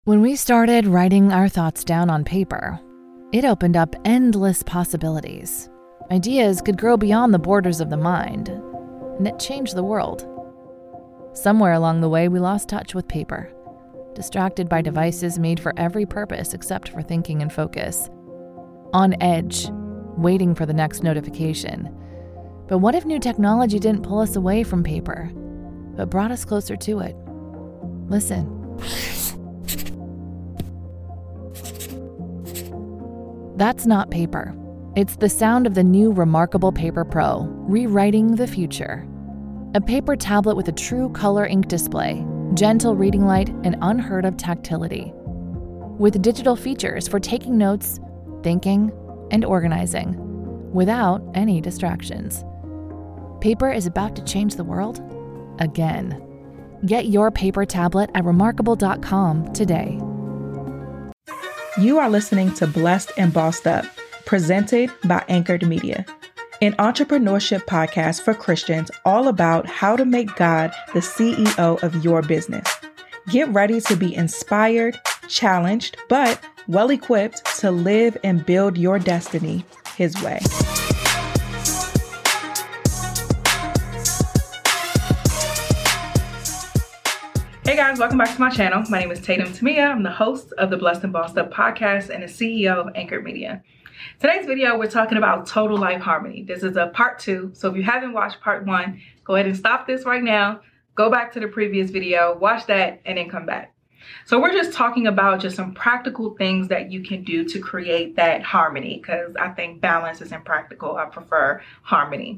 When we started writing our thoughts down on paper, it opened up endless possibilities. Ideas could grow beyond the borders of the mind, and it changed the world. Somewhere along the way, we lost touch with paper, distracted by devices made for every purpose except for thinking and focus. On edge, waiting for the next notification. But what if new technology didn't pull us away from paper, but brought us closer to it? Listen. That's not paper. It's the sound of the new Remarkable Paper Pro, rewriting the future. A paper tablet with a true color ink display, gentle reading light, and unheard of tactility. With digital features for taking notes, thinking, and organizing, without any distractions. Paper is about to change the world again. Get your paper tablet at remarkable.com today. You are listening to Blessed and Bossed Up, presented by Anchored Media, an entrepreneurship podcast for Christians all about how to make God the CEO of your business. Get ready to be inspired, challenged, but well-equipped to live and build your destiny His way. Hey guys, welcome back to my channel. My name is Tatum Tamia. I'm the host of the Blessed and Bossed Up podcast and the CEO of Anchored Media. Today's video, we're talking about total life harmony. This is a part 2. So if you haven't watched part 1, go ahead and stop this right now. Go back to the previous video, watch that, and then come back. So we're just talking about just some practical things that you can do to create that harmony, because I think balance isn't practical. I prefer harmony.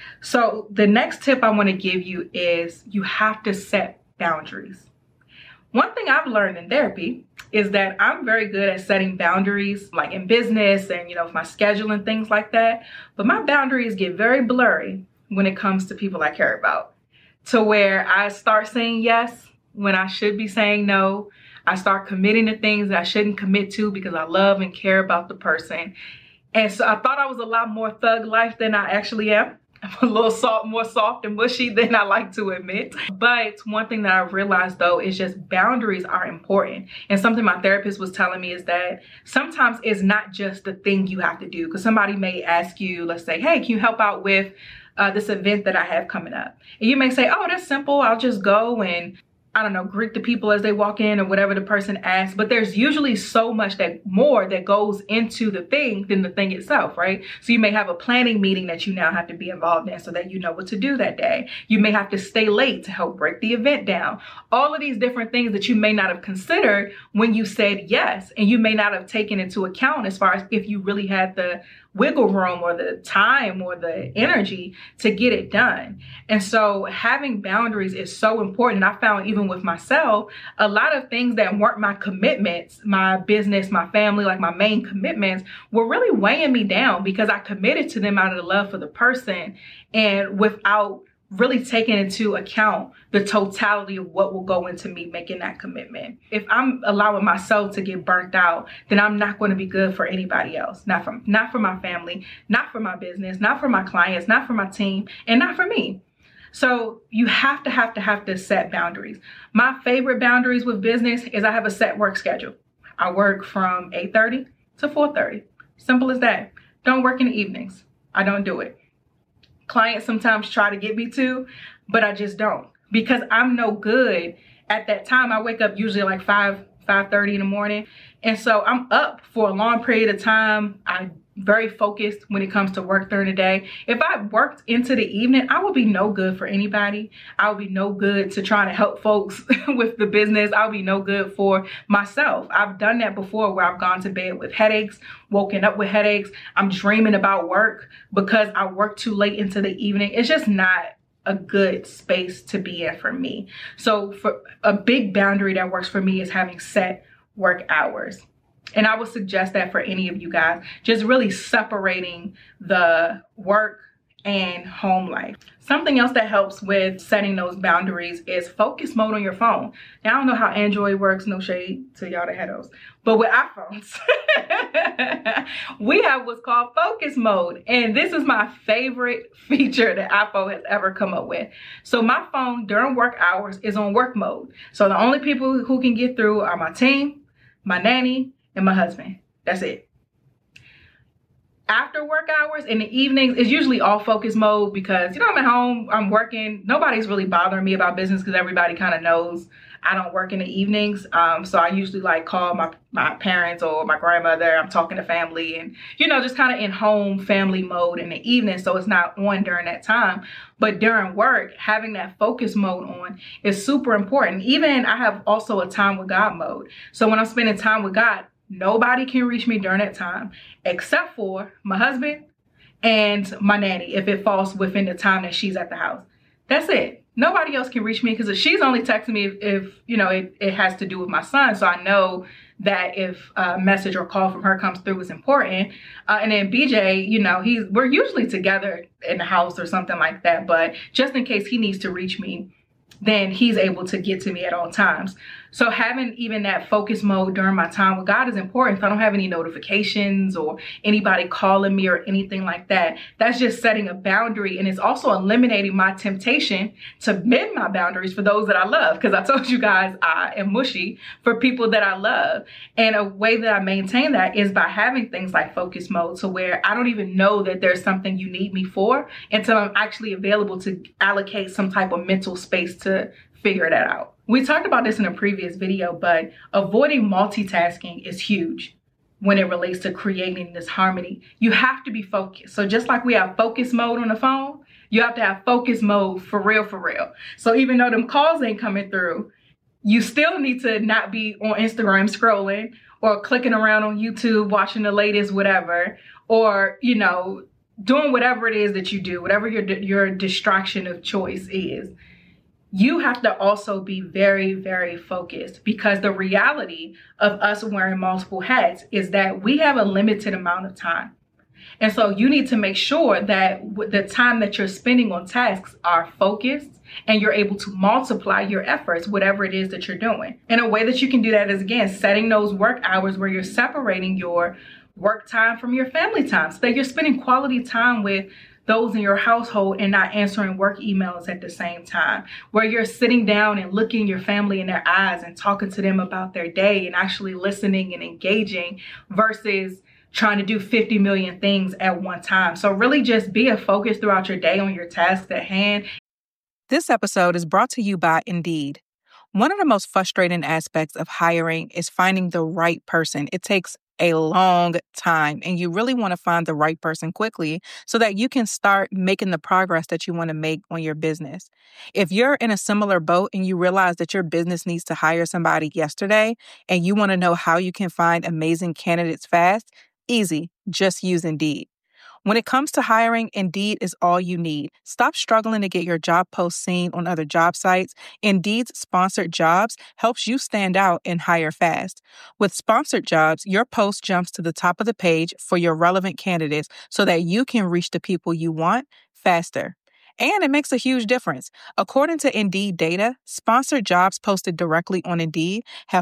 So the next tip I want to give you is you have to set boundaries. One thing I've learned in therapy is that I'm very good at setting boundaries, like in business and, my schedule and things like that. But my boundaries get very blurry when it comes to people I care about, to where I start saying yes when I should be saying no. I start committing to things that I shouldn't commit to because I love and care about the person. And so I thought I was a lot more thug life than I actually am. I'm a little more soft and mushy than I like to admit. But one thing that I've realized though is just boundaries are important. And something my therapist was telling me is that sometimes it's not just the thing you have to do. Because somebody may ask you, let's say, hey, can you help out with this event that I have coming up? And you may say, oh, that's simple. I'll just go and greet the people as they walk in or whatever the person asks. But there's usually so much more that goes into the thing than the thing itself, right? So you may have a planning meeting that you now have to be involved in so that you know what to do that day. You may have to stay late to help break the event down. All of these different things that you may not have considered when you said yes, and you may not have taken into account as far as if you really had the wiggle room or the time or the energy to get it done. And so having boundaries is so important. And I found even with myself, a lot of things that weren't my commitments, my business, my family, like my main commitments, were really weighing me down because I committed to them out of the love for the person and without really taking into account the totality of what will go into me making that commitment. If I'm allowing myself to get burnt out, then I'm not going to be good for anybody else. Not for my family, not for my business, not for my clients, not for my team, and not for me. So you have to set boundaries. My favorite boundaries with business is I have a set work schedule. I work from 8:30 to 4:30. Simple as that. Don't work in the evenings. I don't do it. Clients sometimes try to get me to, but I just don't, because I'm no good at that time. I wake up usually like 5:30 in the morning. And so I'm up for a long period of time. I'm very focused when it comes to work during the day. If I worked into the evening, I would be no good for anybody. I would be no good to trying to help folks with the business. I would be no good for myself. I've done that before where I've gone to bed with headaches, woken up with headaches. I'm dreaming about work because I work too late into the evening. It's just not a good space to be in for me. So for a big boundary that works for me is having set work hours. And I would suggest that for any of you guys, just really separating the work and home life. Something else that helps with setting those boundaries is focus mode on your phone. Now, I don't know how Android works, no shade to y'all that have those, but with iPhones, we have what's called focus mode. And this is my favorite feature that iPhone has ever come up with. So my phone during work hours is on work mode. So the only people who can get through are my team, my nanny, and my husband. That's it. After work hours in the evenings, it's usually off focus mode because, you know, I'm at home, I'm working. Nobody's really bothering me about business because everybody kind of knows I don't work in the evenings. So I usually like call my parents or my grandmother. I'm talking to family and, you know, just kind of in home family mode in the evening. So it's not on during that time. But during work, having that focus mode on is super important. Even I have also a time with God mode. So when I'm spending time with God, nobody can reach me during that time except for my husband and my nanny if it falls within the time that she's at the house. That's it. Nobody else can reach me because she's only texting me if you know, it has to do with my son. So I know that if a message or call from her comes through is important. And then BJ, you know, we're usually together in the house or something like that. But just in case he needs to reach me, then he's able to get to me at all times. So having even that focus mode during my time with God is important. If I don't have any notifications or anybody calling me or anything like that, that's just setting a boundary. And it's also eliminating my temptation to bend my boundaries for those that I love. Because I told you guys I am mushy for people that I love. And a way that I maintain that is by having things like focus mode, so where I don't even know that there's something you need me for until I'm actually available to allocate some type of mental space to figure that out. We talked about this in a previous video, but avoiding multitasking is huge when it relates to creating this harmony. You have to be focused. So just like we have focus mode on the phone, you have to have focus mode for real, for real. So even though them calls ain't coming through, you still need to not be on Instagram scrolling or clicking around on YouTube, watching the latest whatever, or, you know, doing whatever it is that you do, whatever your distraction of choice is. You have to also be very, very focused, because the reality of us wearing multiple hats is that we have a limited amount of time. And so you need to make sure that the time that you're spending on tasks are focused and you're able to multiply your efforts, whatever it is that you're doing. And a way that you can do that is, again, setting those work hours where you're separating your work time from your family time, so that you're spending quality time with those in your household and not answering work emails at the same time, where you're sitting down and looking your family in their eyes and talking to them about their day and actually listening and engaging versus trying to do 50 million things at one time. So really just be a focus throughout your day on your tasks at hand. This episode is brought to you by Indeed. One of the most frustrating aspects of hiring is finding the right person. It takes a long time, and you really want to find the right person quickly so that you can start making the progress that you want to make on your business. If you're in a similar boat and you realize that your business needs to hire somebody yesterday and you want to know how you can find amazing candidates fast, easy, just use Indeed. When it comes to hiring, Indeed is all you need. Stop struggling to get your job post seen on other job sites. Indeed's sponsored jobs helps you stand out and hire fast. With sponsored jobs, your post jumps to the top of the page for your relevant candidates so that you can reach the people you want faster. And it makes a huge difference. According to Indeed data, sponsored jobs posted directly on Indeed have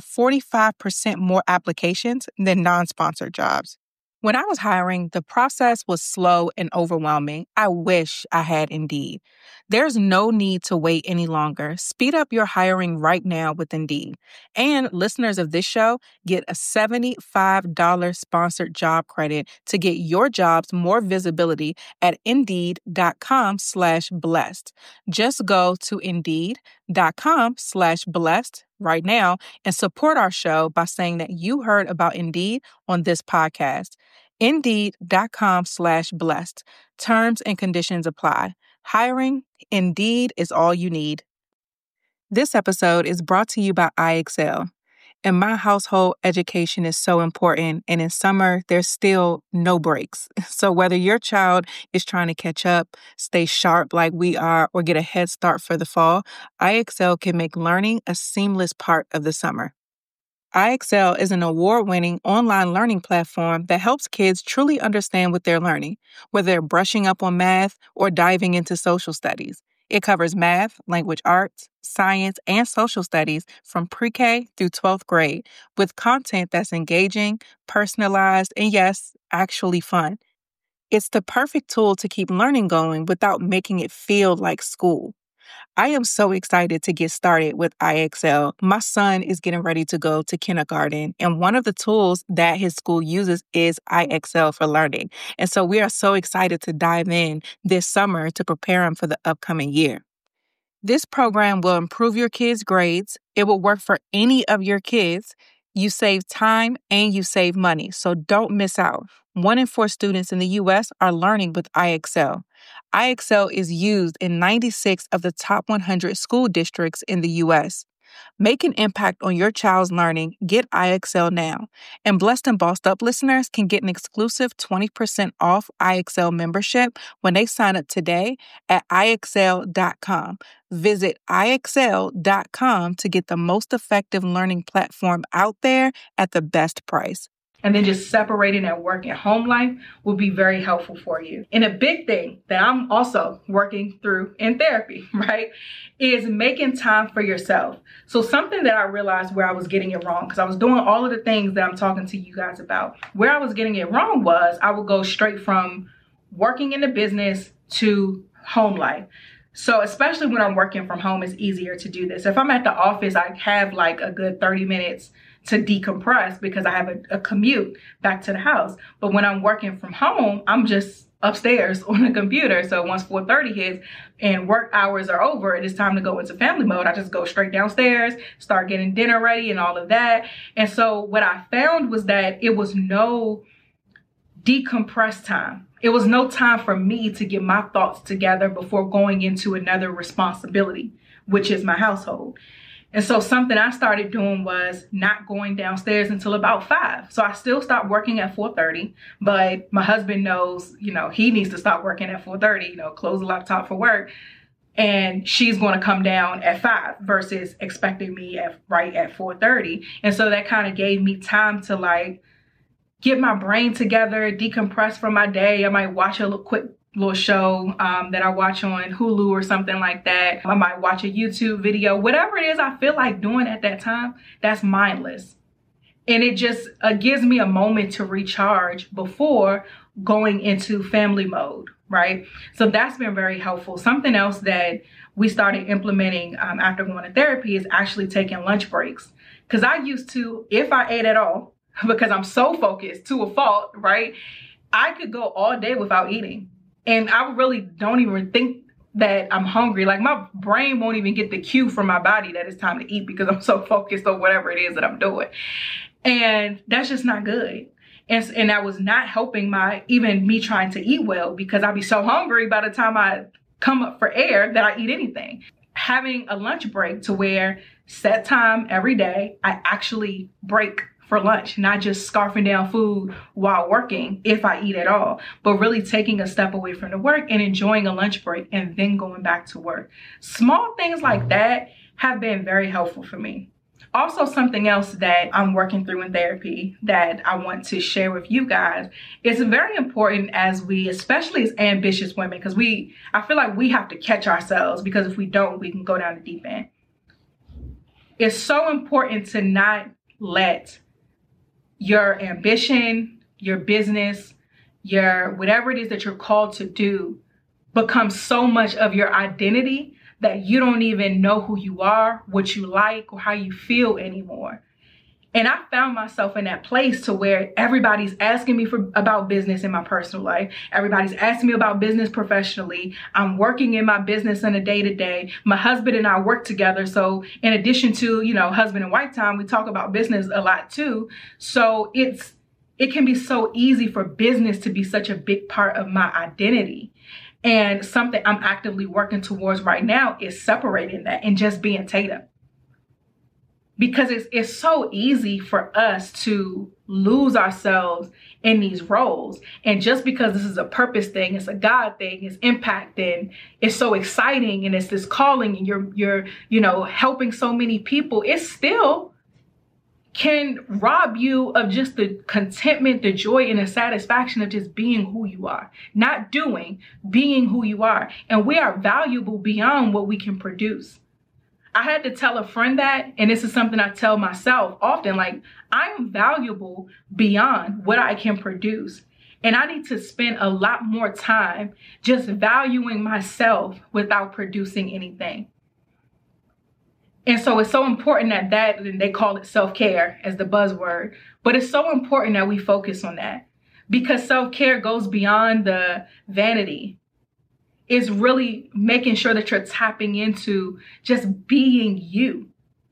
45% more applications than non-sponsored jobs. When I was hiring, the process was slow and overwhelming. I wish I had Indeed. There's no need to wait any longer. Speed up your hiring right now with Indeed. And listeners of this show get a $75 sponsored job credit to get your jobs more visibility at Indeed.com/blessed. Just go to Indeed.com/blessed right now and support our show by saying that you heard about Indeed on this podcast. Indeed.com/blessed. Terms and conditions apply. Hiring, Indeed is all you need. This episode is brought to you by IXL. In my household, education is so important, and in summer, there's still no breaks. So whether your child is trying to catch up, stay sharp like we are, or get a head start for the fall, IXL can make learning a seamless part of the summer. IXL is an award-winning online learning platform that helps kids truly understand what they're learning, whether they're brushing up on math or diving into social studies. It covers math, language arts, science, and social studies from pre-K through 12th grade with content that's engaging, personalized, and yes, actually fun. It's the perfect tool to keep learning going without making it feel like school. I am so excited to get started with IXL. My son is getting ready to go to kindergarten, and one of the tools that his school uses is IXL for learning. And so we are so excited to dive in this summer to prepare him for the upcoming year. This program will improve your kids' grades. It will work for any of your kids. You save time and you save money, so don't miss out. 1 in 4 students in the U.S. are learning with IXL. IXL is used in 96 of the top 100 school districts in the U.S. Make an impact on your child's learning. Get IXL now. And Blessed and Bossed Up listeners can get an exclusive 20% off IXL membership when they sign up today at IXL.com. Visit IXL.com to get the most effective learning platform out there at the best price. And then just separating that work and home life will be very helpful for you. And a big thing that I'm also working through in therapy, right, is making time for yourself. So something that I realized where I was getting it wrong, because I was doing all of the things that I'm talking to you guys about. Where I was getting it wrong was I would go straight from working in the business to home life. So especially when I'm working from home, it's easier to do this. If I'm at the office, I have like a good 30 minutes to decompress because I have a commute back to the house. But when I'm working from home, I'm just upstairs on the computer. So once 4:30 hits and work hours are over, it is time to go into family mode. I just go straight downstairs, start getting dinner ready and all of that. And so what I found was that it was no decompress time. It was no time for me to get my thoughts together before going into another responsibility, which is my household. And so something I started doing was not going downstairs until about 5. So I still stopped working at 4:30, but my husband knows, he needs to stop working at 4:30, close the laptop for work. And she's going to come down at 5 versus expecting me right at 4:30. And so that kind of gave me time to get my brain together, decompress from my day. I might watch a quick little show that I watch on Hulu or something like that. I might watch a YouTube video, whatever it is I feel like doing at that time, that's mindless. And it just gives me a moment to recharge before going into family mode, right? So that's been very helpful. Something else that we started implementing after going to therapy is actually taking lunch breaks. Because I used to, if I ate at all, because I'm so focused to a fault, right? I could go all day without eating. And I really don't even think that I'm hungry. Like my brain won't even get the cue from my body that it's time to eat because I'm so focused on whatever it is that I'm doing. And that's just not good. And that was not helping even me trying to eat well because I'd be so hungry by the time I come up for air that I eat anything. Having a lunch break to where set time every day, I actually break for lunch, not just scarfing down food while working if I eat at all, but really taking a step away from the work and enjoying a lunch break and then going back to work. Small things like that have been very helpful for me. Also, something else that I'm working through in therapy that I want to share with you guys is very important especially as ambitious women, because I feel like we have to catch ourselves because if we don't, we can go down the deep end. It's so important to not let your ambition, your business, your whatever it is that you're called to do become so much of your identity that you don't even know who you are, what you like, or how you feel anymore. And I found myself in that place to where everybody's asking me about business in my personal life. Everybody's asking me about business professionally. I'm working in my business on a day-to-day. My husband and I work together. So in addition to, husband and wife time, we talk about business a lot too. So it can be so easy for business to be such a big part of my identity. And something I'm actively working towards right now is separating that and just being Tatum. Because it's so easy for us to lose ourselves in these roles. And just because this is a purpose thing, it's a God thing, it's impact, and it's so exciting, and it's this calling, and you're helping so many people, it's still can rob you of just the contentment, the joy, and the satisfaction of just being who you are. Not doing, being who you are. And we are valuable beyond what we can produce. I had to tell a friend that, and this is something I tell myself often, like, I'm valuable beyond what I can produce. And I need to spend a lot more time just valuing myself without producing anything. And so it's so important that and they call it self-care as the buzzword, but it's so important that we focus on that, because self-care goes beyond the vanity. It's really making sure that you're tapping into just being you.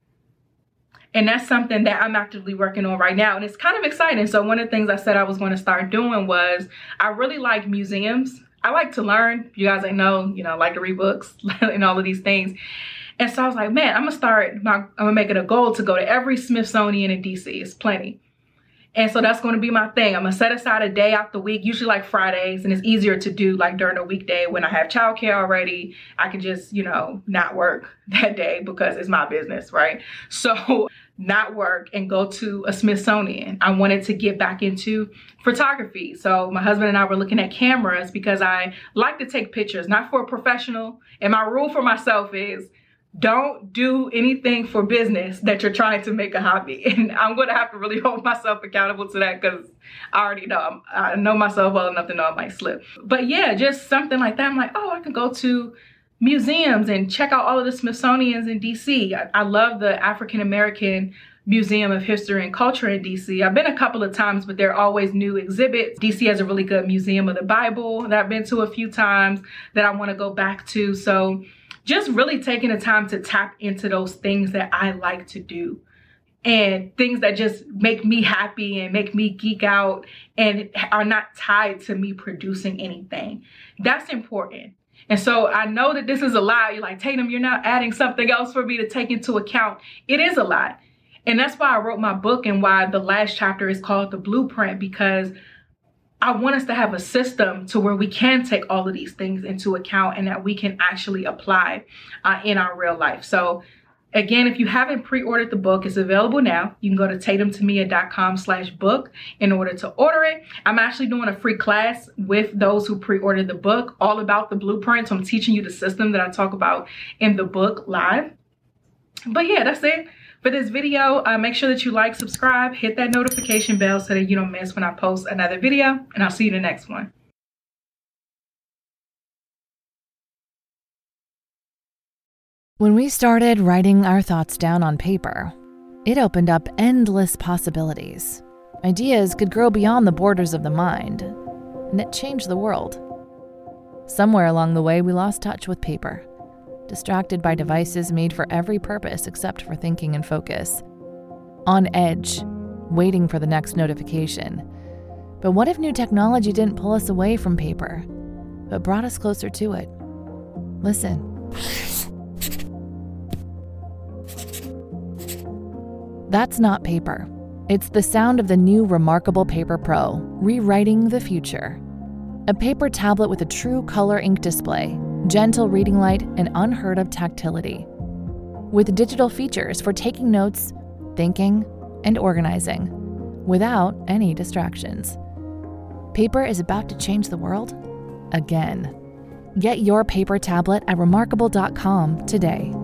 And that's something that I'm actively working on right now. And it's kind of exciting. So one of the things I said I was going to start doing was, I really like museums. I like to learn. You guys know, I like to read books and all of these things. And so I was like, man, I'm gonna make it a goal to go to every Smithsonian in DC. It's plenty. And so that's going to be my thing. I'm gonna set aside a day out the week, usually like Fridays, and it's easier to do like during a weekday when I have childcare already. I can just, not work that day because it's my business, right? So not work and go to a Smithsonian. I wanted to get back into photography. So my husband and I were looking at cameras because I like to take pictures, not for a professional. And my rule for myself is, don't do anything for business that you're trying to make a hobby. And I'm going to have to really hold myself accountable to that, because I already know. I know myself well enough to know I might slip. But yeah, just something like that. I'm like, oh, I can go to museums and check out all of the Smithsonians in DC. I love the African American Museum of History and Culture in DC. I've been a couple of times, but there are always new exhibits. DC has a really good Museum of the Bible that I've been to a few times that I want to go back to. So just really taking the time to tap into those things that I like to do, and things that just make me happy and make me geek out and are not tied to me producing anything. That's important. And so I know that this is a lot. You're like, Tatum, you're not adding something else for me to take into account. It is a lot. And that's why I wrote my book, and why the last chapter is called The Blueprint, because I want us to have a system to where we can take all of these things into account and that we can actually apply in our real life. So again, if you haven't pre-ordered the book, it's available now. You can go to tatumtemia.com/book in order to order it. I'm actually doing a free class with those who pre-ordered the book, all about the blueprint. So I'm teaching you the system that I talk about in the book live. But yeah, that's it for this video. Make sure that you like, subscribe, hit that notification bell so that you don't miss when I post another video, and I'll see you in the next one. When we started writing our thoughts down on paper, it opened up endless possibilities. Ideas could grow beyond the borders of the mind, and it changed the world. Somewhere along the way, we lost touch with paper, distracted by devices made for every purpose except for thinking and focus. On edge, waiting for the next notification. But what if new technology didn't pull us away from paper, but brought us closer to it? Listen. That's not paper. It's the sound of the new Remarkable Paper Pro, rewriting the future. A paper tablet with a true color ink display, gentle reading light, and unheard of tactility. With digital features for taking notes, thinking, and organizing, without any distractions. Paper is about to change the world again. Get your paper tablet at remarkable.com today.